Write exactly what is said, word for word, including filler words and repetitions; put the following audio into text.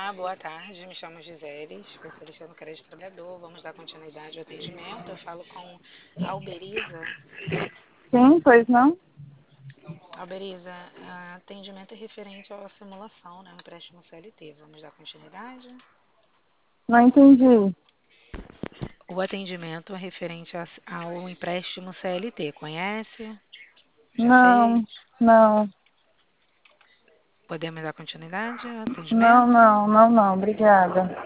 Olá, boa tarde. Me chamo Gisele, especialista no crédito trabalhador. Vamos dar continuidade ao atendimento. Eu falo com Alberiza. Sim, pois não? Alberiza, ah, atendimento é referente à simulação, né? O empréstimo C L T. Vamos dar continuidade? Não entendi. O atendimento é referente a- ao empréstimo C L T. Conhece? Já fez? Não, não, Podemos dar continuidade ao não, atendimento? não, não, não, obrigada.